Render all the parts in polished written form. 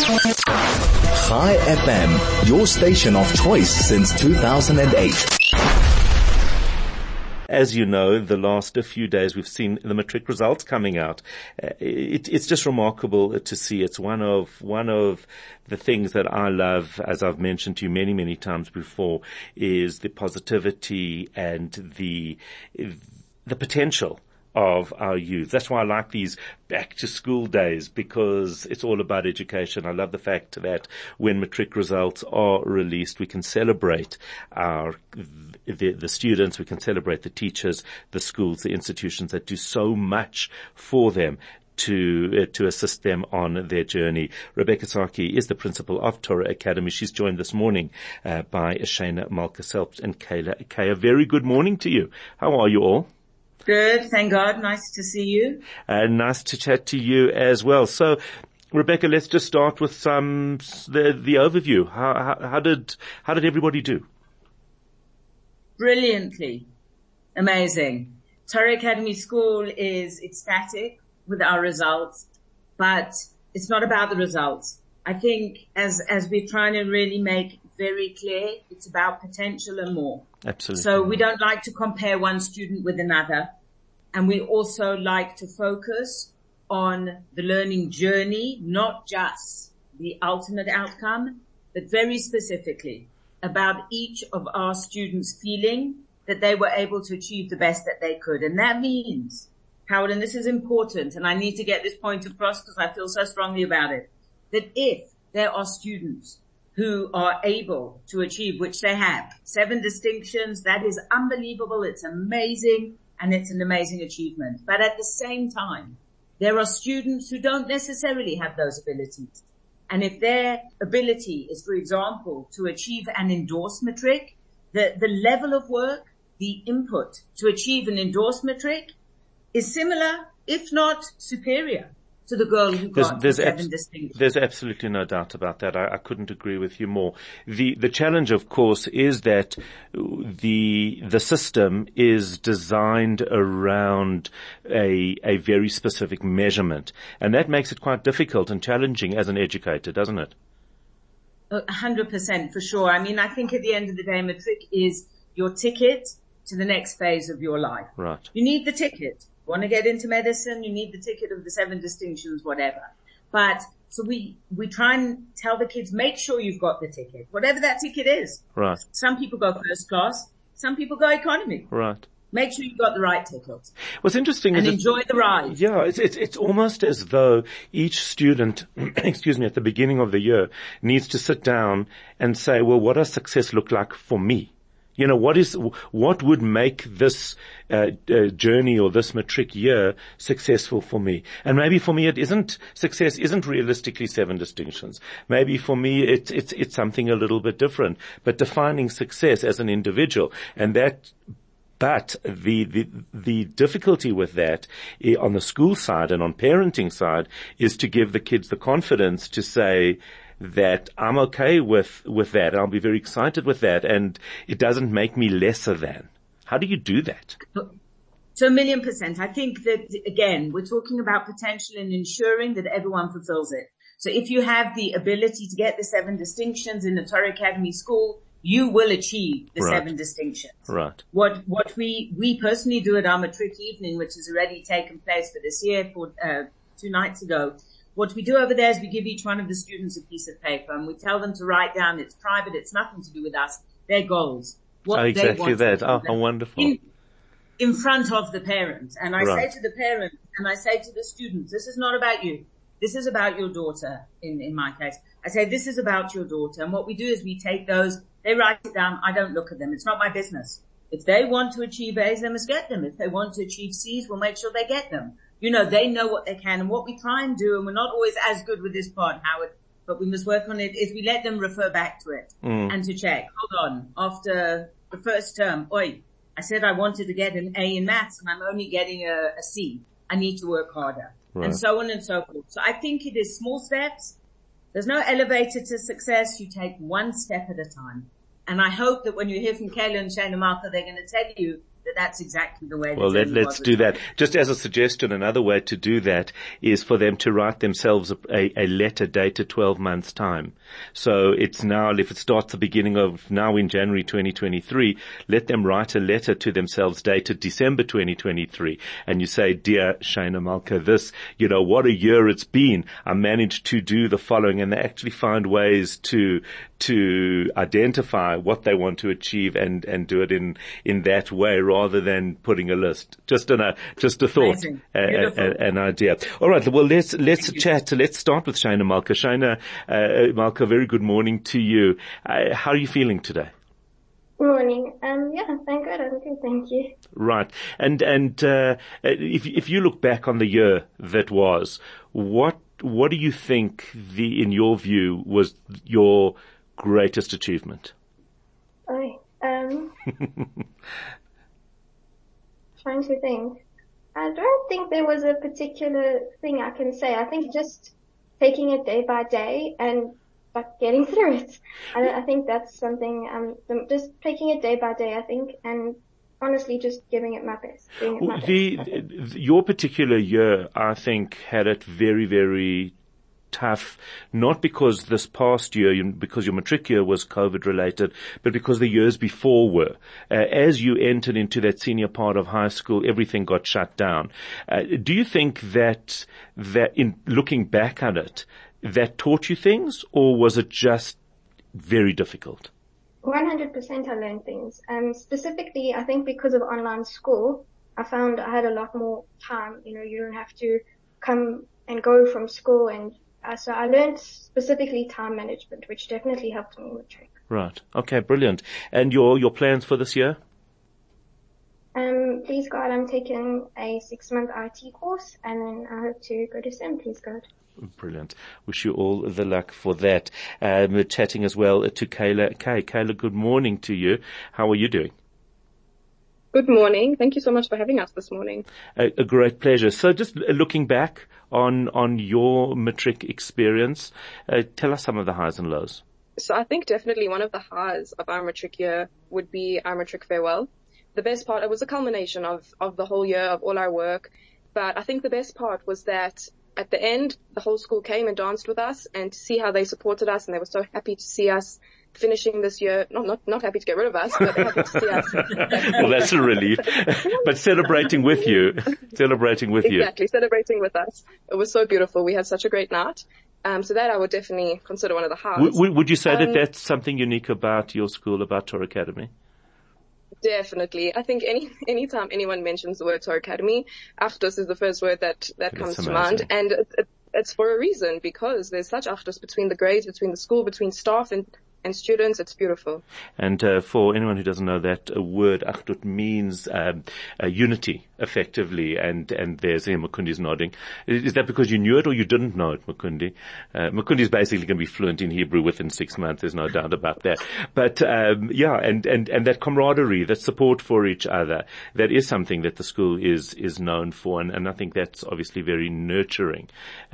Chai FM, your station of choice since 2008. As you know, the last few days we've seen the matric results coming out. It's just remarkable to see. It's one of the things that I love, as I've mentioned to you many, many times before, is the positivity and the potential of our youth. That's why I like these back to school days, because it's all about education. I love the fact that when matric results are released, we can celebrate the students, we can celebrate the teachers, the schools, the institutions that do so much for them to assist them on their journey. Rebecca Saki is the principal of Torah Academy. She's joined this morning by Shana Malkaselpt and Kayla. Kaya, very good morning to you. How are you all? Good, thank God. Nice to see you. Nice to chat to you as well. So, Rebecca, let's just start with the overview. How did everybody do? Brilliantly. Amazing. Torah Academy School is ecstatic with our results, but it's not about the results. I think as we're trying to really make very clear, it's about potential and more. Absolutely. So we don't like to compare one student with another. And we also like to focus on the learning journey, not just the ultimate outcome, but very specifically about each of our students feeling that they were able to achieve the best that they could. And that means, Howard, and this is important, and I need to get this point across because I feel so strongly about it, that if there are students who are able to achieve, which they have, 7 distinctions, that is unbelievable, it's amazing, and it's an amazing achievement. But at the same time, there are students who don't necessarily have those abilities. And if their ability is, for example, to achieve an endorsed matric, the level of work, the input to achieve an endorsed matric is similar, if not superior, to the girl who got 7 distinctions. There's absolutely no doubt about that. I couldn't agree with you more. The challenge, of course, is that the system is designed around a very specific measurement, and that makes it quite difficult and challenging as an educator, doesn't it? 100% for sure. I mean, I think at the end of the day, matric is your ticket to the next phase of your life. Right. You need the ticket. Want to get into medicine, you need the ticket of the 7 distinctions, whatever. But, so we try and tell the kids, make sure you've got the ticket, whatever that ticket is. Right. Some people go first class, some people go economy. Right. Make sure you've got the right ticket. What's interesting and is enjoy the ride. Yeah, it's almost as though each student, excuse me, at the beginning of the year needs to sit down and say, well, what does success look like for me? You know, what would make this journey or this matric year successful for me? And maybe for me success isn't realistically 7 distinctions. Maybe for me it's something a little bit different, but defining success as an individual, but the difficulty with that on the school side and on parenting side is to give the kids the confidence to say that I'm okay with that. I'll be very excited with that, and it doesn't make me lesser than. How do you do that? So 1,000,000%. I think that, again, we're talking about potential and ensuring that everyone fulfills it. So if you have the ability to get the 7 distinctions in the Torah Academy school, you will achieve the 7 distinctions. Right. What we personally do at our matric evening, which has already taken place for this year, for 2 nights ago, what we do over there is we give each one of the students a piece of paper and we tell them to write down, it's private, it's nothing to do with us, their goals. What exactly they want that. To how wonderful. In front of the parent. And I Right. say to the parent and I say to the students, this is not about you. This is about your daughter in my case. I say, this is about your daughter. And what we do is we take those, they write it down, I don't look at them. It's not my business. If they want to achieve A's, they must get them. If they want to achieve C's, we'll make sure they get them. You know, they know what they can, and what we try and do, and we're not always as good with this part, Howard, but we must work on it, is we let them refer back to it and to check. Hold on, after the first term, I said I wanted to get an A in maths and I'm only getting a C. I need to work harder. Right. And so on and so forth. So I think it is small steps. There's no elevator to success. You take one step at a time. And I hope that when you hear from Kayla and Shana Martha, they're going to tell you that's exactly the way. Well, let's do that. Just as a suggestion, another way to do that is for them to write themselves a letter dated 12 months time. So it's now, if it starts the beginning of now in January 2023, let them write a letter to themselves dated December 2023. And you say, dear Shana Malka, what a year it's been. I managed to do the following, and they actually find ways to identify what they want to achieve and do it in that way rather than putting a list. Just a thought, an idea. All right. Well, let's chat. Let's start with Shana Malka. Shana Malka, very good morning to you. How are you feeling today? Morning. Yeah, thank God. I'm good. Thank you. Right. And if you look back on the year that was, what do you think in your view was your greatest achievement? Trying to think. I don't think there was a particular thing I can say. I think just taking it day by day and getting through it. I think that's something, just taking it day by day, I think, and honestly just giving it my best, doing it my best. Your particular year, I think, had it very, very tough, not because this past year, because your matric year was COVID related, but because the years before were. As you entered into that senior part of high school, everything got shut down. Do you think that in looking back at it, that taught you things, or was it just very difficult? 100% I learned things. Specifically, I think because of online school, I found I had a lot more time. You don't have to come and go from school, and so I learned specifically time management, which definitely helped me in matric. Right. Okay, brilliant. And your plans for this year? Please God, I'm taking a 6-month IT course, and then I hope to go to STEM, please God. Brilliant. Wish you all the luck for that. We're chatting as well to Kayla. Kayla, good morning to you. How are you doing? Good morning. Thank you so much for having us this morning. A great pleasure. So just looking back on your matric experience, tell us some of the highs and lows. So I think definitely one of the highs of our matric year would be our matric farewell. The best part, it was a culmination of the whole year, of all our work. But I think the best part was that at the end, the whole school came and danced with us, and to see how they supported us, and they were so happy to see us finishing this year. Not happy to get rid of us, but happy to see us. Well, that's a relief. But celebrating with you. Exactly, celebrating with us. It was so beautiful. We had such a great night. So that I would definitely consider one of the highs. Would you say that that's something unique about your school, about Torah Academy? Definitely. I think anytime anyone mentions the word Torah Academy, Achdus is the first word that comes to mind. And it's for a reason, because there's such Achdus between the grades, between the school, between staff and students. It's beautiful. And for anyone who doesn't know, that word Achdut means unity, effectively. And there's Mukundi's nodding. Is that because you knew it or you didn't know it, Mukundi? Mukundi is basically going to be fluent in Hebrew within 6 months. There's no doubt about that. But and that camaraderie, that support for each other, that is something that the school is known for, and I think that's obviously very nurturing.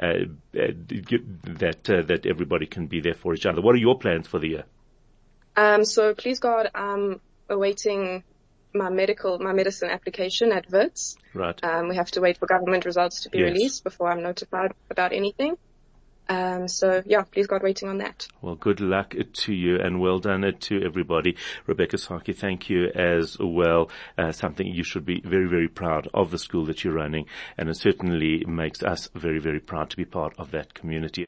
That everybody can be there for each other. What are your plans for the year? So please God, I'm awaiting my medicine application at WITS. Right. We have to wait for government results to be released before I'm notified about anything. So yeah, please God, waiting on that. Well, good luck to you, and well done to everybody. Rebecca Saki, thank you as well. Something you should be very, very proud of, the school that you're running, and it certainly makes us very, very proud to be part of that community.